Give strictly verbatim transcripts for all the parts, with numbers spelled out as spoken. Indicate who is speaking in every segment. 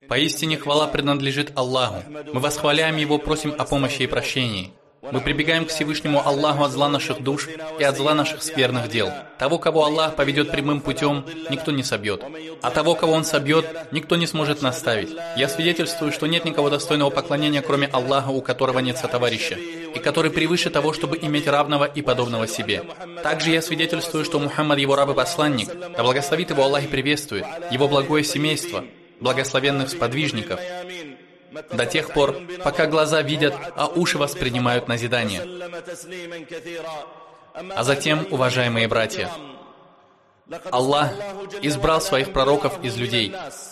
Speaker 1: Поистине хвала принадлежит Аллаху. Мы восхваляем Его, просим о помощи и прощении. Мы прибегаем к Всевышнему Аллаху от зла наших душ и от зла наших скверных дел. Того, кого Аллах поведет прямым путем, никто не собьет. А того, кого Он собьет, никто не сможет наставить. Я свидетельствую, что нет никого достойного поклонения, кроме Аллаха, у которого нет сотоварища, и который превыше того, чтобы иметь равного и подобного себе. Также я свидетельствую, что Мухаммад его раб и посланник, да благословит его Аллах и приветствует, его благое семейство, благословенных сподвижников, до тех пор, пока глаза видят, а уши воспринимают назидание. А затем, уважаемые братья, Аллах избрал своих пророков из людей.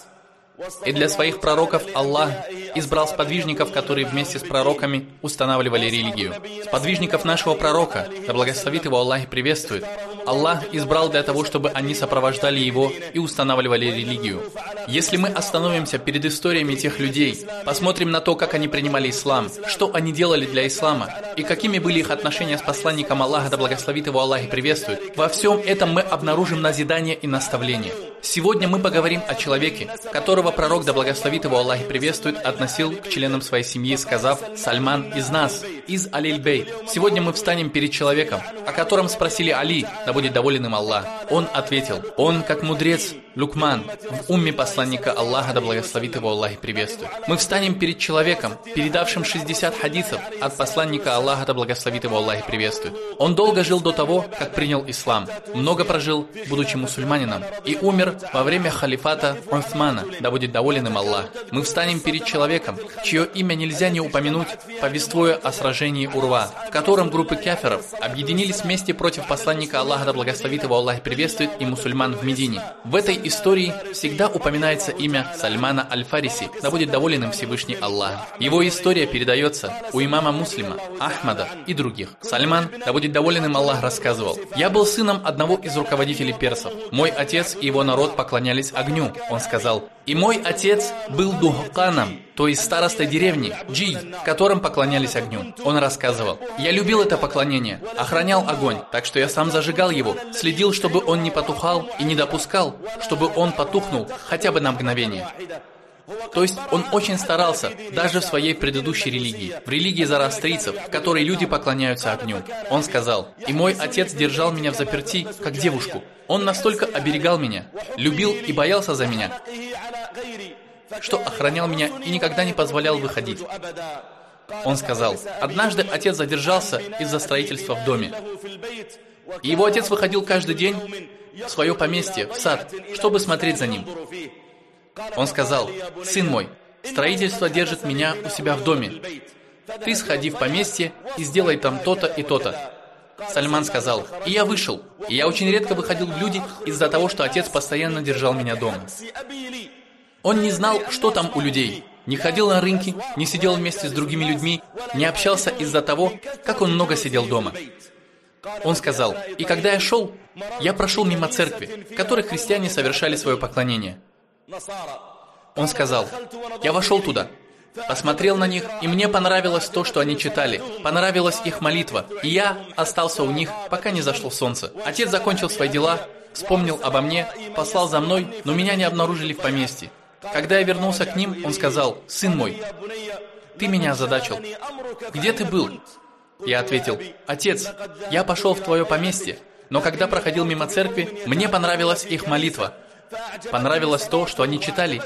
Speaker 1: И для своих пророков Аллах избрал сподвижников, которые вместе с пророками устанавливали религию. Сподвижников нашего пророка, да благословит его Аллах и приветствует, Аллах избрал для того, чтобы они сопровождали его и устанавливали религию. Если мы остановимся перед историями тех людей, посмотрим на то, как они принимали ислам, что они делали для ислама, и какими были их отношения с посланником Аллаха, да благословит его Аллах и приветствует, во всем этом мы обнаружим назидание и наставление. Сегодня мы поговорим о человеке, которого пророк, да благословит его Аллах и приветствует, относил к членам своей семьи, сказав: «Сальман из нас, из Алиль-Бейт». Сегодня мы встанем перед человеком, о котором спросили Али, да будет доволен им Аллах. Он ответил: «Он, как мудрец Лукман, в умме посланника Аллаха, да благословит его Аллах и приветствует». Мы встанем перед человеком, передавшим шестьдесят хадисов от посланника Аллаха, да благословит его Аллах и приветствует. Он долго жил до того, как принял ислам, много прожил, будучи мусульманином, и умер во время халифата Усмана, да будет доволен им Аллах. Мы встанем перед человеком, чье имя нельзя не упомянуть, повествуя о сражении Урва, в котором группы кафиров объединились вместе против посланника Аллаха, да благословит его Аллах и приветствует, и мусульман в Медине. В этой истории всегда упоминается имя Сальмана Аль-Фариси, да будет доволен им Всевышний Аллах. Его история передается у имама Муслима, Ахмада и других. Сальман, да будет доволен им Аллах, рассказывал: «Я был сыном одного из руководителей персов. Мой отец и его народ поклонялись огню». Он сказал: «И мой отец был духканом, то есть старостой деревни, Джи, в котором поклонялись огню». Он рассказывал: «Я любил это поклонение, охранял огонь, так что я сам зажигал его, следил, чтобы он не потухал, и не допускал, чтобы он потухнул хотя бы на мгновение». То есть он очень старался, даже в своей предыдущей религии, в религии зороастрийцев, в которой люди поклоняются огню. Он сказал: «И мой отец держал меня в заперти, как девушку. Он настолько оберегал меня, любил и боялся за меня, что охранял меня и никогда не позволял выходить». Он сказал: «Однажды отец задержался из-за строительства в доме. И его отец выходил каждый день в свое поместье, в сад, чтобы смотреть за ним. Он сказал: «Сын мой, строительство держит меня у себя в доме. Ты сходи в поместье и сделай там то-то и то-то». Сальман сказал: «И я вышел, и я очень редко выходил в люди из-за того, что отец постоянно держал меня дома». Он не знал, что там у людей, не ходил на рынки, не сидел вместе с другими людьми, не общался из-за того, как он много сидел дома. Он сказал: «И когда я шел, я прошел мимо церкви, в которой христиане совершали свое поклонение. Он сказал: я вошел туда, посмотрел на них, и мне понравилось то, что они читали, понравилась их молитва, и я остался у них, пока не зашло солнце. Отец закончил свои дела, вспомнил обо мне, послал за мной, но меня не обнаружили в поместье. Когда я вернулся к ним, он сказал: сын мой, ты меня озадачил. Где ты был?» Я ответил: «Отец, я пошел в твое поместье, но когда проходил мимо церкви, мне понравилась их молитва. Понравилось то, что они читали,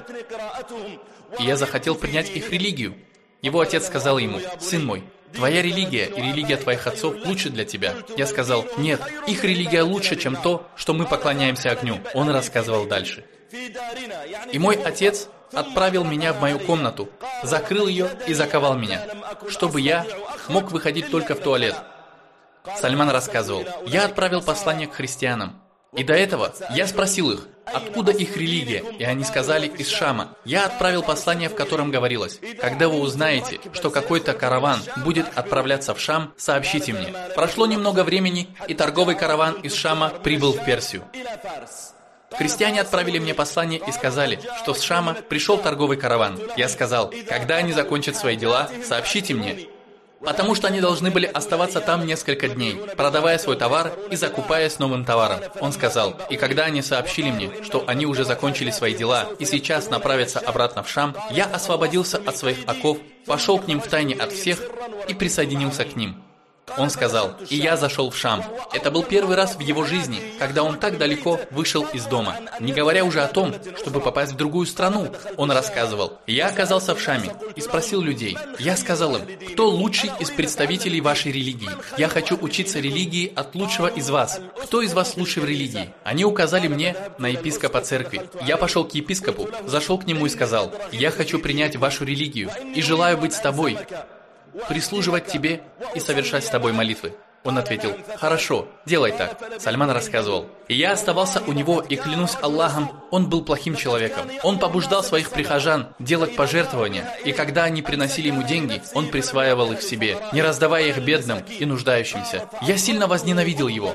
Speaker 1: и я захотел принять их религию». Его отец сказал ему: «Сын мой, твоя религия и религия твоих отцов лучше для тебя». Я сказал: «Нет, их религия лучше, чем то, что мы поклоняемся огню». Он рассказывал дальше: «И мой отец отправил меня в мою комнату, закрыл ее и заковал меня, чтобы я мог выходить только в туалет». Сальман рассказывал: «Я отправил послание к христианам, и до этого я спросил их, откуда их религия, и они сказали: из Шама. Я отправил послание, в котором говорилось: когда вы узнаете, что какой-то караван будет отправляться в Шам, сообщите мне». Прошло немного времени, и торговый караван из Шама прибыл в Персию. Христиане отправили мне послание и сказали, что с Шама пришел торговый караван. Я сказал: когда они закончат свои дела, сообщите мне. потому что они должны были оставаться там несколько дней, продавая свой товар и закупаясь новым товаром. Он сказал: и когда они сообщили мне, что они уже закончили свои дела и сейчас направятся обратно в Шам, я освободился от своих оков, пошел к ним втайне от всех и присоединился к ним. Он сказал: и я зашел в Шам. Это был первый раз в его жизни, когда он так далеко вышел из дома. Не говоря уже о том, чтобы попасть в другую страну. Он рассказывал: я оказался в Шаме и спросил людей. Я сказал им: кто лучший из представителей вашей религии? Я хочу учиться религии от лучшего из вас. Кто из вас лучший в религии? Они указали мне на епископа церкви. Я пошел к епископу, зашел к нему и сказал: я хочу принять вашу религию и желаю быть с тобой, прислуживать тебе и совершать с тобой молитвы. Он ответил: хорошо, делай так. Сальман рассказывал: и я оставался у него, и клянусь Аллахом, он был плохим человеком. Он побуждал своих прихожан делать пожертвования, и когда они приносили ему деньги, он присваивал их себе, не раздавая их бедным и нуждающимся. Я сильно возненавидел его,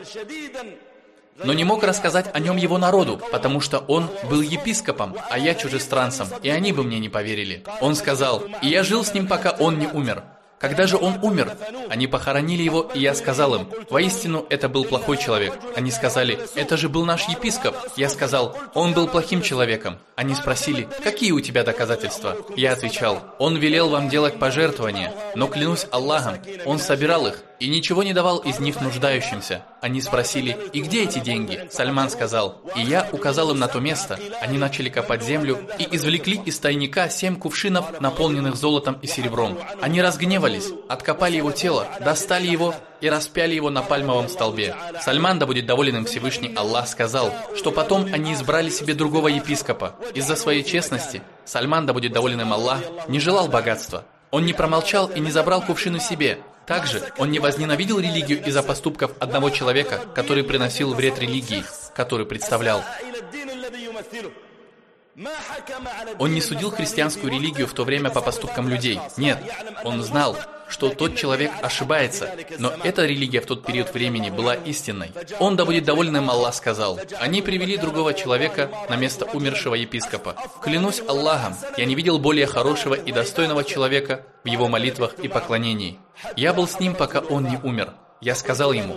Speaker 1: но не мог рассказать о нем его народу, потому что он был епископом, а я чужестранцем, и они бы мне не поверили. Он сказал: и я жил с ним, пока он не умер. Когда же он умер, они похоронили его, и я сказал им: воистину, это был плохой человек. Они сказали: это же был наш епископ. Я сказал: он был плохим человеком. Они спросили: какие у тебя доказательства? Я отвечал: он велел вам делать пожертвования, но клянусь Аллахом, он собирал их и ничего не давал из них нуждающимся. Они спросили: и где эти деньги? Сальман сказал: и я указал им на то место. Они начали копать землю и извлекли из тайника семь кувшинов, наполненных золотом и серебром. Они разгневались, откопали его тело, достали его и распяли его на пальмовом столбе. Сальман, да будет доволен им Всевышний Аллах, сказал, что потом они избрали себе другого епископа. Из-за своей честности Сальман, да будет доволен им Аллах, не желал богатства. Он не промолчал и не забрал кувшину себе. Также он не возненавидел религию из-за поступков одного человека, который приносил вред религии, который представлял. Он не судил христианскую религию в то время по поступкам людей. Нет, он знал, что тот человек ошибается, но эта религия в тот период времени была истинной. Он, да будет доволен им Аллах, сказал: они привели другого человека на место умершего епископа. Клянусь Аллахом, я не видел более хорошего и достойного человека в его молитвах и поклонении. Я был с ним, пока он не умер. Я сказал ему: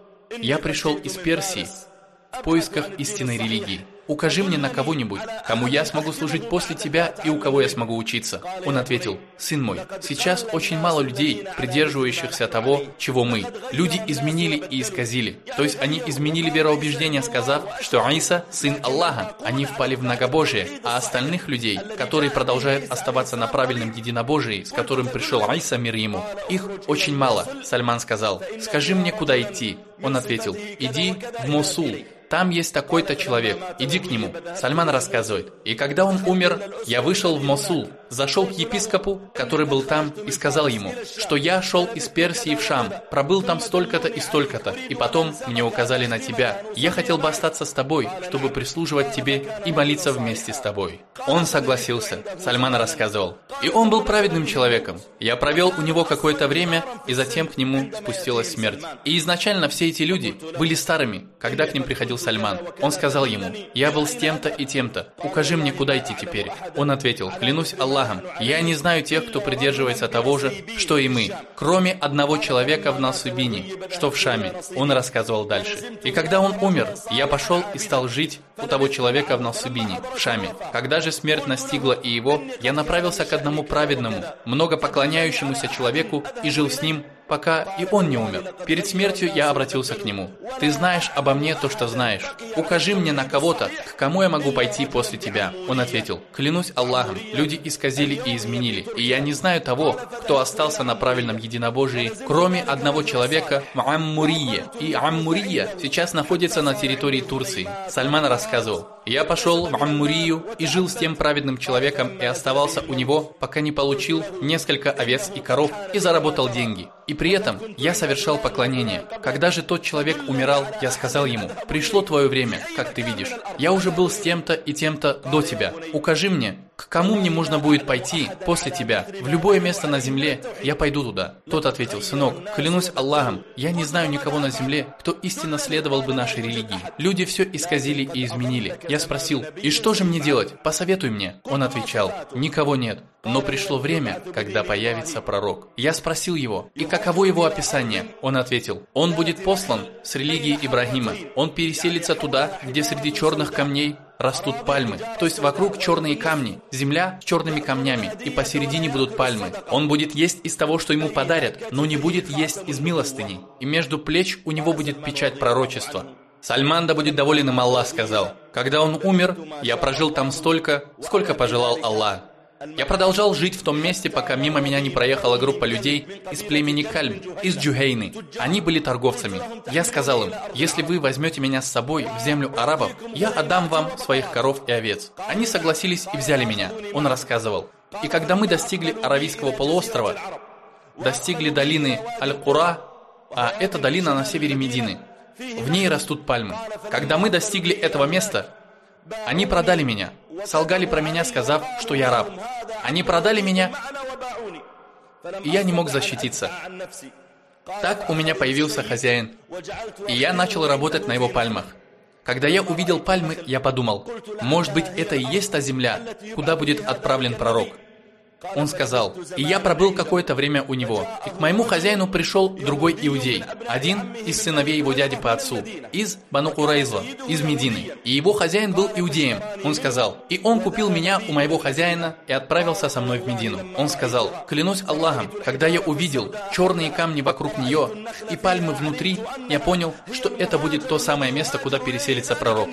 Speaker 1: я пришел из Персии в поисках истинной религии. Укажи мне на кого-нибудь, кому я смогу служить после тебя и у кого я смогу учиться. Он ответил: сын мой, сейчас очень мало людей, придерживающихся того, чего мы. Люди изменили и исказили. То есть они изменили вероубеждение, сказав, что Иса – сын Аллаха. Они впали в многобожие, а остальных людей, которые продолжают оставаться на правильном единобожии, с которым пришел Иса, мир ему, их очень мало. Сальман сказал: скажи мне, куда идти. Он ответил: иди в Мосул. Там есть такой-то человек, иди к нему. Сальман рассказывает: и когда он умер, я вышел в Мосул, зашел к епископу, который был там, и сказал ему, что я шел из Персии в Шам, пробыл там столько-то и столько-то, и потом мне указали на тебя. Я хотел бы остаться с тобой, чтобы прислуживать тебе и молиться вместе с тобой. Он согласился. Сальман рассказывал: и он был праведным человеком. Я провел у него какое-то время, и затем к нему спустилась смерть. И изначально все эти люди были старыми, когда к ним приходил Сальман. Он сказал ему: я был с тем-то и тем-то, укажи мне, куда идти теперь. Он ответил: клянусь Аллахом, я не знаю тех, кто придерживается того же, что и мы, кроме одного человека в Насубине, что в Шаме. Он рассказывал дальше: и когда он умер, я пошел и стал жить у того человека в Насубине, в Шаме. Когда же смерть настигла и его, я направился к одному праведному, много поклоняющемуся человеку и жил с ним, пока и он не умер. Перед смертью я обратился к нему: ты знаешь обо мне то, что знаешь. Укажи мне на кого-то, к кому я могу пойти после тебя. Он ответил: клянусь Аллахом, люди исказили и изменили, и я не знаю того, кто остался на правильном единобожии, кроме одного человека в Аммурие. И Аммурия сейчас находится на территории Турции. Сальман рассказывал: я пошел в Аммурию и жил с тем праведным человеком и оставался у него, пока не получил несколько овец и коров и заработал деньги. И при этом я совершал поклонение. Когда же тот человек умирал, я сказал ему: пришло твое время, как ты видишь. Я уже был с тем-то и тем-то до тебя. Укажи мне, к кому мне можно будет пойти после тебя? В любое место на земле, я пойду туда. Тот ответил: сынок, клянусь Аллахом, я не знаю никого на земле, кто истинно следовал бы нашей религии. Люди все исказили и изменили. Я спросил: и что же мне делать? Посоветуй мне. Он отвечал: никого нет. Но пришло время, когда появится пророк. Я спросил его: и каково его описание? Он ответил: он будет послан с религией Ибрагима. Он переселится туда, где среди черных камней растут пальмы. То есть вокруг черные камни, земля с черными камнями, и посередине будут пальмы. Он будет есть из того, что ему подарят, но не будет есть из милостыней. И между плеч у него будет печать пророчества. Сальман, да будет доволен им Аллах, сказал: когда он умер, я прожил там столько, сколько пожелал Аллах. Я продолжал жить в том месте, пока мимо меня не проехала группа людей из племени Кальб, из Джухейны. Они были торговцами. Я сказал им: если вы возьмете меня с собой в землю арабов, я отдам вам своих коров и овец. Они согласились и взяли меня. Он рассказывал: и когда мы достигли Аравийского полуострова, достигли долины Аль-Кура, а это долина на севере Медины, в ней растут пальмы. Когда мы достигли этого места, они продали меня, солгали про меня, сказав, что я раб. Они продали меня, и я не мог защититься. Так у меня появился хозяин, и я начал работать на его пальмах. Когда я увидел пальмы, я подумал: может быть, это и есть та земля, куда будет отправлен пророк. Он сказал: и я пробыл какое-то время у него, и к моему хозяину пришел другой иудей, один из сыновей его дяди по отцу, из Бану Курайза, из Медины. И его хозяин был иудеем. Он сказал: и он купил меня у моего хозяина и отправился со мной в Медину. Он сказал: клянусь Аллахом, когда я увидел черные камни вокруг нее и пальмы внутри, я понял, что это будет то самое место, куда переселится пророк.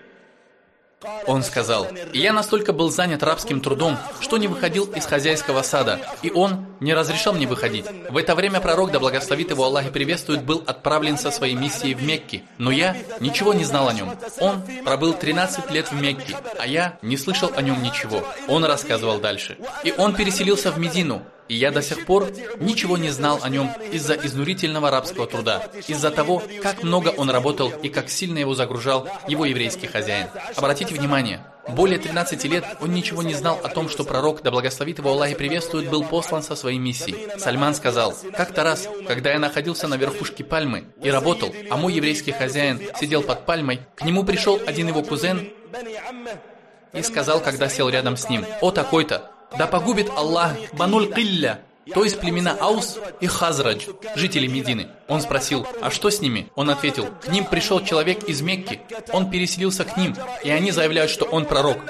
Speaker 1: Он сказал: и я настолько был занят рабским трудом, что не выходил из хозяйского сада, и он не разрешал мне выходить. В это время пророк, да благословит его Аллах и приветствует, был отправлен со своей миссией в Мекке, но я ничего не знал о нем. Он пробыл тринадцать лет в Мекке, а я не слышал о нем ничего. Он рассказывал дальше. И он переселился в Медину, и я до сих пор ничего не знал о нем из-за изнурительного рабского труда, из-за того, как много он работал и как сильно его загружал его еврейский хозяин. Обратите внимание, более тринадцати лет он ничего не знал о том, что пророк, да благословит его Аллах и приветствует, был послан со своей миссией. Сальман сказал: как-то раз, когда я находился на верхушке пальмы и работал, а мой еврейский хозяин сидел под пальмой, к нему пришел один его кузен и сказал, когда сел рядом с ним: о такой-то, да погубит Аллах Бануль Килля, то есть племена Аус и Хазрадж, жители Медины. Он спросил: а что с ними? Он ответил: к ним пришел человек из Мекки, он переселился к ним, и они заявляют, что он пророк.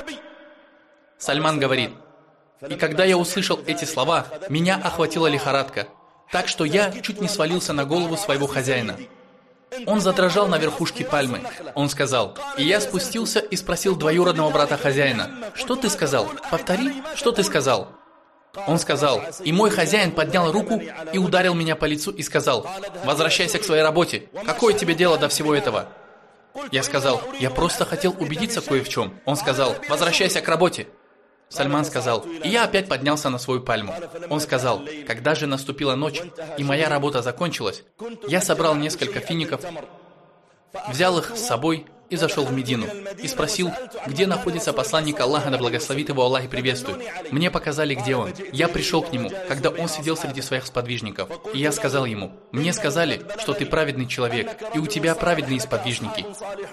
Speaker 1: Сальман говорит: и когда я услышал эти слова, меня охватила лихорадка, так что я чуть не свалился на голову своего хозяина. Он задрожал на верхушке пальмы. Он сказал: и я спустился и спросил двоюродного брата хозяина: что ты сказал? Повтори, что ты сказал? Он сказал: и мой хозяин поднял руку и ударил меня по лицу и сказал: возвращайся к своей работе, какое тебе дело до всего этого? Я сказал: я просто хотел убедиться кое в чем. Он сказал: возвращайся к работе. Сальман сказал: и я опять поднялся на свою пальму. Он сказал: когда же наступила ночь, и моя работа закончилась, я собрал несколько фиников, взял их с собой и зашел в Медину, и спросил, где находится посланник Аллаха, да благословит его Аллах и приветствует. Мне показали, где он. Я пришел к нему, когда он сидел среди своих сподвижников, и я сказал ему: мне сказали, что ты праведный человек, и у тебя праведные сподвижники.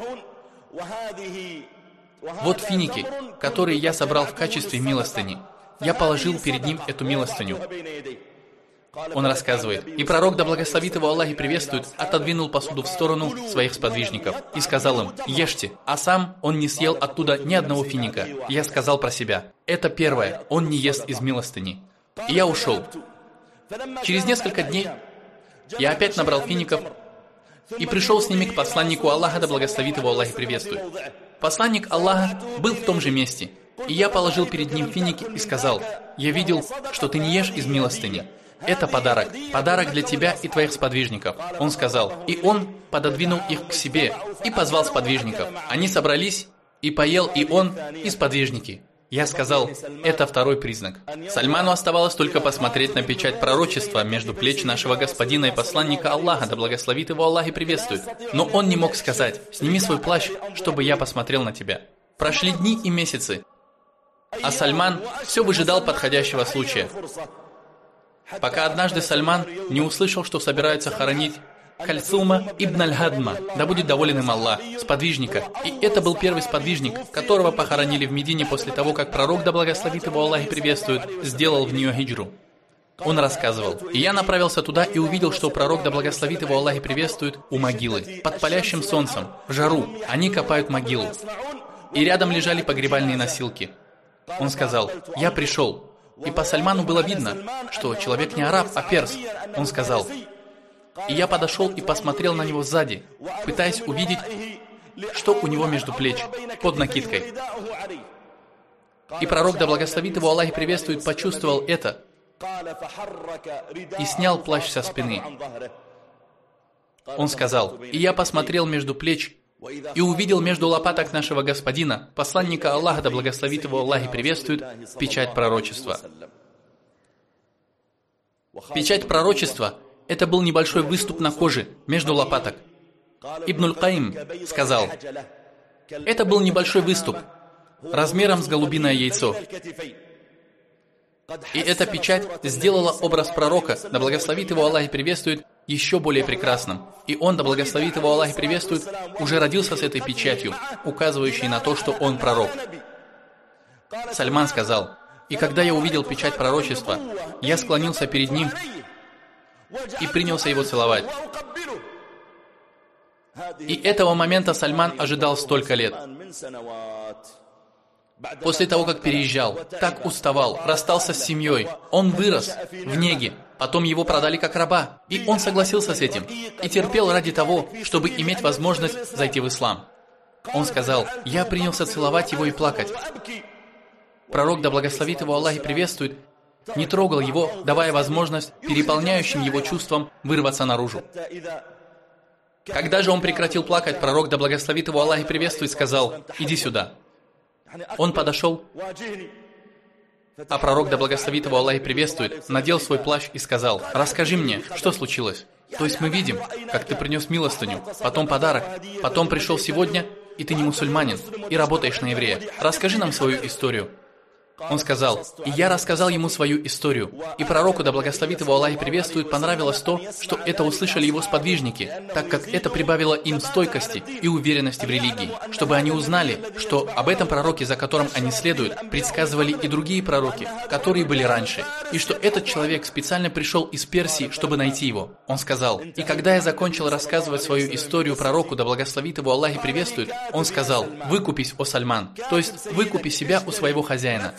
Speaker 1: Вот финики, которые я собрал в качестве милостыни. Я положил перед ним эту милостыню. Он рассказывает: и пророк, да благословит его Аллах и приветствует, отодвинул посуду в сторону своих сподвижников и сказал им: ешьте, а сам он не съел оттуда ни одного финика. И я сказал про себя: это первое, он не ест из милостыни. И я ушел. Через несколько дней я опять набрал фиников и пришел с ними к посланнику Аллаха, да благословит его Аллах и приветствует. Посланник Аллаха был в том же месте, и я положил перед ним финики и сказал: я видел, что ты не ешь из милостыни. Это подарок, подарок для тебя и твоих сподвижников. Он сказал, и он пододвинул их к себе и позвал сподвижников. Они собрались, и поел и он, и сподвижники. Я сказал: это второй признак. Сальману оставалось только посмотреть на печать пророчества между плеч нашего господина и посланника Аллаха, да благословит его Аллах и приветствует. Но он не мог сказать: сними свой плащ, чтобы я посмотрел на тебя. Прошли дни и месяцы. А Сальман все выжидал подходящего случая. Пока однажды Сальман не услышал, что собираются хоронить Кальсума ибн аль-Хадма, да будет доволен им Аллах, сподвижника. И это был первый сподвижник, которого похоронили в Медине после того, как пророк, да благословит его Аллах и приветствует, сделал в нее хиджру. Он рассказывал: «И я направился туда и увидел, что пророк, да благословит его Аллах и приветствует, у могилы, под палящим солнцем, в жару, они копают могилу. И рядом лежали погребальные носилки. Он сказал: я пришел. И по Сальману было видно, что человек не араб, а перс. Он сказал: и я подошел и посмотрел на него сзади, пытаясь увидеть, что у него между плеч, под накидкой. И пророк, да благословит его Аллах и приветствует, почувствовал это и снял плащ со спины. Он сказал: и я посмотрел между плеч и увидел между лопаток нашего господина, посланника Аллаха, да благословит его Аллах и приветствует, печать пророчества. Печать пророчества — это был небольшой выступ на коже между лопаток. Ибн аль-Каим сказал: это был небольшой выступ, размером с голубиное яйцо. И эта печать сделала образ пророка, да благословит его Аллах и приветствует, еще более прекрасным. И он, да благословит его Аллах и приветствует, уже родился с этой печатью, указывающей на то, что он пророк. Сальман сказал: и когда я увидел печать пророчества, я склонился перед ним и принялся его целовать. И этого момента Сальман ожидал столько лет. После того, как переезжал, так уставал, расстался с семьей, он вырос в неге, потом его продали как раба, и он согласился с этим, и терпел ради того, чтобы иметь возможность зайти в ислам. Он сказал: я принялся целовать его и плакать. Пророк, да благословит его Аллах и приветствует, не трогал его, давая возможность переполняющим его чувствам вырваться наружу. Когда же он прекратил плакать, пророк, да благословит его Аллах и приветствует, сказал: иди сюда. Он подошел, а пророк, да благословит его Аллах и приветствует, надел свой плащ и сказал: расскажи мне, что случилось? То есть мы видим, как ты принес милостыню, потом подарок, потом пришел сегодня, и ты не мусульманин, и работаешь на еврея. Расскажи нам свою историю. Он сказал: и я рассказал ему свою историю. И пророку, да благословит его Аллах и приветствует, понравилось то, что это услышали его сподвижники, так как это прибавило им стойкости и уверенности в религии, чтобы они узнали, что об этом пророке, за которым они следуют, предсказывали и другие пророки, которые были раньше, и что этот человек специально пришел из Персии, чтобы найти его. Он сказал: и когда я закончил рассказывать свою историю пророку, да благословит его Аллах и приветствует, он сказал: выкупись, о Сальман, то есть выкупи себя у своего хозяина.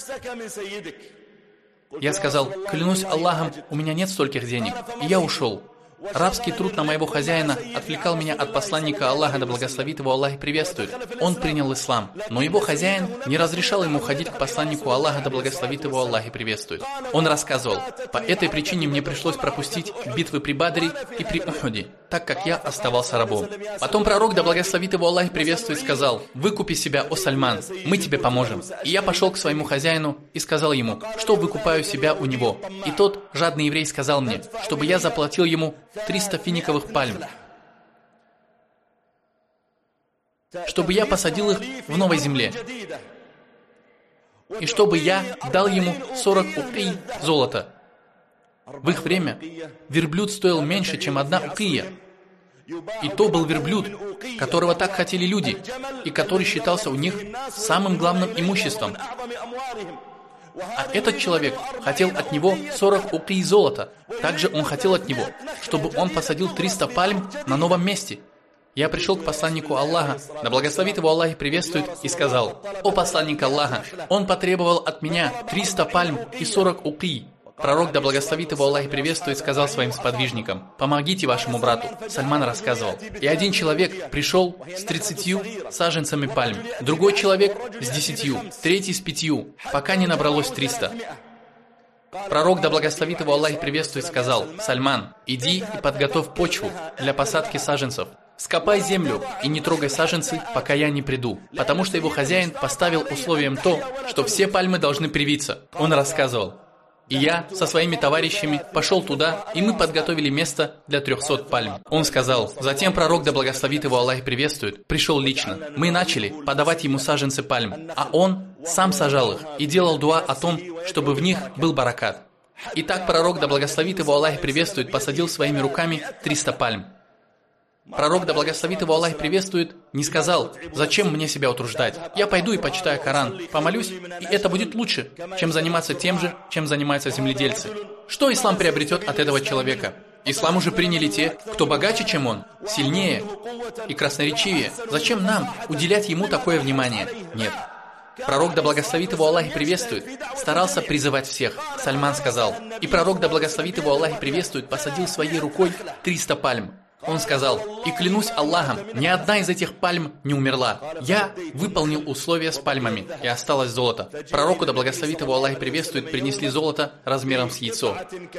Speaker 1: Я сказал: клянусь Аллахом, у меня нет стольких денег. И я ушел. Рабский труд на моего хозяина отвлекал меня от посланника Аллаха, да благословит его Аллах и приветствует. Он принял ислам, но его хозяин не разрешал ему ходить к посланнику Аллаха, да благословит его Аллах и приветствует. Он рассказывал: по этой причине мне пришлось пропустить битвы при Бадре и при Ухуде, так как я оставался рабом. Потом пророк, да благословит его Аллах и приветствует, сказал: выкупи себя, о Сальман, мы тебе поможем. И я пошел к своему хозяину и сказал ему, что выкупаю себя у него. И тот, жадный еврей, сказал мне, чтобы я заплатил ему триста финиковых пальм, чтобы я посадил их в новой земле, и чтобы я дал ему сорок укий золота. В их время верблюд стоил меньше, чем одна укия. И то был верблюд, которого так хотели люди, и который считался у них самым главным имуществом. А этот человек хотел от него сорок укий золота. Также он хотел от него, чтобы он посадил триста пальм на новом месте. Я пришел к посланнику Аллаха, да благословит его Аллах и приветствует, и сказал: о посланник Аллаха, он потребовал от меня триста пальм и сорок укий. Пророк, да благословит его Аллах и приветствует, сказал своим сподвижникам: помогите вашему брату. Сальман рассказывал: и один человек пришел с тридцатью саженцами пальм, другой человек с десятью, третий с пятью, пока не набралось триста. Пророк, да благословит его Аллах и приветствует, сказал: Сальман, иди и подготовь почву для посадки саженцев. Скопай землю и не трогай саженцы, пока я не приду, потому что его хозяин поставил условием то, что все пальмы должны привиться. Он рассказывал: И я со своими товарищами пошел туда, и мы подготовили место для трехсот пальм. Он сказал, затем пророк, да благословит его Аллах и приветствует, пришел лично. Мы начали подавать ему саженцы пальм, а он сам сажал их и делал дуа о том, чтобы в них был баракат. Итак, пророк, да благословит его Аллах и приветствует, посадил своими руками триста пальм. Пророк, да благословит его Аллах и приветствует, не сказал, зачем мне себя утруждать. Я пойду и почитаю Коран, помолюсь, и это будет лучше, чем заниматься тем же, чем занимаются земледельцы. Что ислам приобретет от этого человека? Ислам уже приняли те, кто богаче, чем он, сильнее и красноречивее. Зачем нам уделять ему такое внимание? Нет. Пророк, да благословит его Аллах и приветствует, старался призывать всех. Сальман сказал, и пророк, да благословит его Аллах и приветствует, посадил своей рукой триста пальм. Он сказал, и клянусь Аллахом, ни одна из этих пальм не умерла. Я выполнил условия с пальмами, и осталось золото. Пророку, да благословит его Аллах и приветствует, принесли золото размером с яйцо.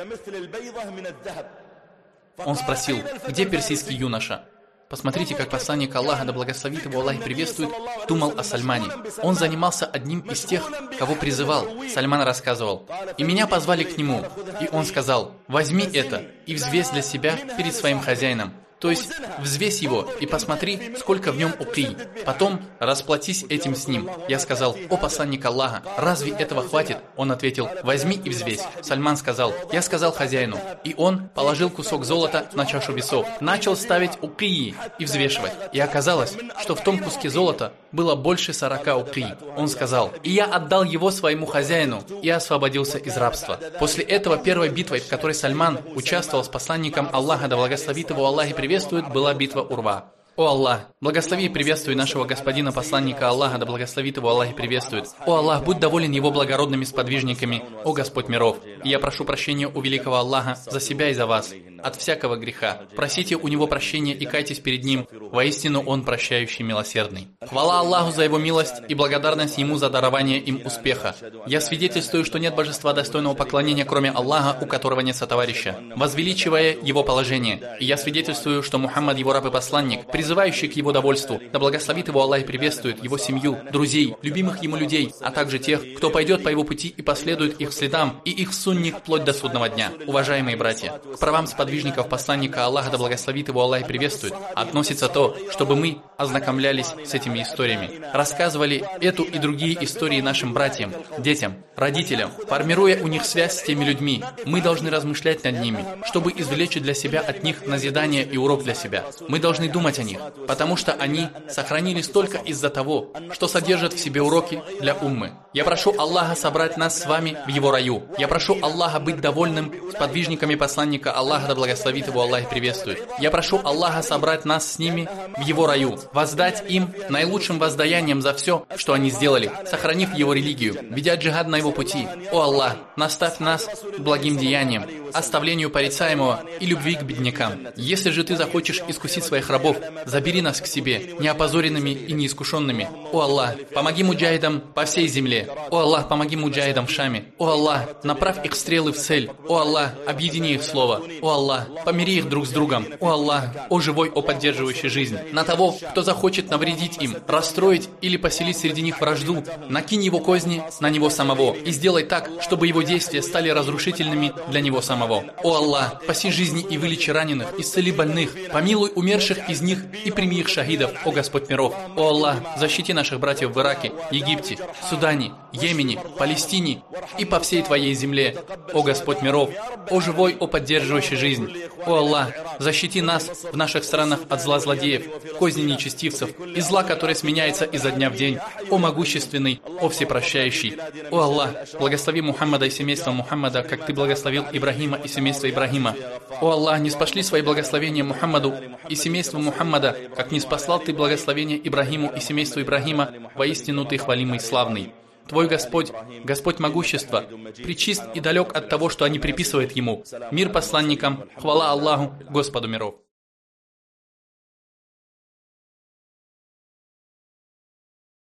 Speaker 1: Он спросил, где персидский юноша? Посмотрите, как посланник Аллаха, да благословит его Аллах и приветствует, думал о Сальмане. Он занимался одним из тех, кого призывал. Сальман рассказывал, и меня позвали к нему, и он сказал, возьми это и взвесь для себя перед своим хозяином. То есть, взвесь его и посмотри, сколько в нем укий. Потом расплатись этим с ним. Я сказал, о посланник Аллаха, разве этого хватит? Он ответил, возьми и взвесь. Сальман сказал, я сказал хозяину. И он положил кусок золота на чашу весов, начал ставить укии и взвешивать. И оказалось, что в том куске золота было больше сорока укий. Он сказал, и я отдал его своему хозяину и освободился из рабства. После этого первой битвой, в которой Сальман участвовал с посланником Аллаха, да благословит его Аллах и приветствует, была битва Урва. О Аллах, благослови и приветствуй нашего господина посланника Аллаха, да благословит его Аллах и приветствует. О Аллах, будь доволен его благородными сподвижниками, о Господь миров. И я прошу прощения у великого Аллаха за себя и за вас, от всякого греха. Просите у него прощения и кайтесь перед ним, воистину он прощающий милосердный. Хвала Аллаху за его милость и благодарность ему за дарование им успеха. Я свидетельствую, что нет божества достойного поклонения, кроме Аллаха, у которого нет сотоварища, возвеличивая его положение. И я свидетельствую, что Мухаммад его раб и посланник, призывающий к его довольству, да благословит его Аллах и приветствует его семью, друзей, любимых ему людей, а также тех, кто пойдет по его пути и последует их следам и их сунни вплоть до судного дня. Уважаемые братья, к правам сподвижников посланника Аллаха, да благословит его Аллах и приветствует, относится то, чтобы мы ознакомлялись с этими историями, рассказывали эту и другие истории нашим братьям, детям, родителям, формируя у них связь с теми людьми. Мы должны размышлять над ними, чтобы извлечь для себя от них назидание и урок для себя. Мы должны думать о них, потому что они сохранились только из-за того, что содержат в себе уроки для уммы. Я прошу Аллаха собрать нас с вами в его раю. Я прошу Аллаха быть довольным с подвижниками посланника Аллаха, да благословит его Аллах и приветствует. Я прошу Аллаха собрать нас с ними в его раю, воздать им наилучшим воздаянием за все, что они сделали, сохранив его религию, ведя джихад на его пути. О Аллах, наставь нас к благим деяниям, оставлению порицаемого и любви к беднякам. Если же ты захочешь искусить своих рабов, забери нас к себе, неопозоренными и неискушенными. О Аллах, помоги муджахидам по всей земле. О Аллах, помоги муджахидам в Шаме. О Аллах, направь их стрелы в цель. О Аллах, объедини их слово. О Аллах, помири их друг с другом. О Аллах, о живой, о поддерживающий жизнь. На того, кто захочет навредить им, расстроить или поселить среди них вражду, накинь его козни на него самого и сделай так, чтобы его действия стали разрушительными для него самого. О Аллах, спаси жизни и вылечи раненых, исцели больных, помилуй умерших из них и прими их шахидов, о Господь миров. О Аллах, защити наших братьев в Ираке, Египте, Судане, Йемене, Палестине и по всей Твоей земле, о Господь миров, о живой, о поддерживающий жизнь. О Аллах, защити нас в наших странах от зла злодеев, козни нечестивцев и зла, которое сменяется изо дня в день. О могущественный, о всепрощающий. О Аллах, благослови Мухаммада и семейство Мухаммада, как Ты благословил Ибрахима и семейство Ибрахима. О Аллах, не спошли свои благословения Мухаммаду и семейству Мухаммада, как не спаслал Ты благословение Ибрахиму и семейству Ибрахима, воистину Ты хвалимый славный. Твой Господь, Господь могущества, пречист и далек от того, что они приписывают Ему. Мир посланникам, хвала Аллаху, Господу миров.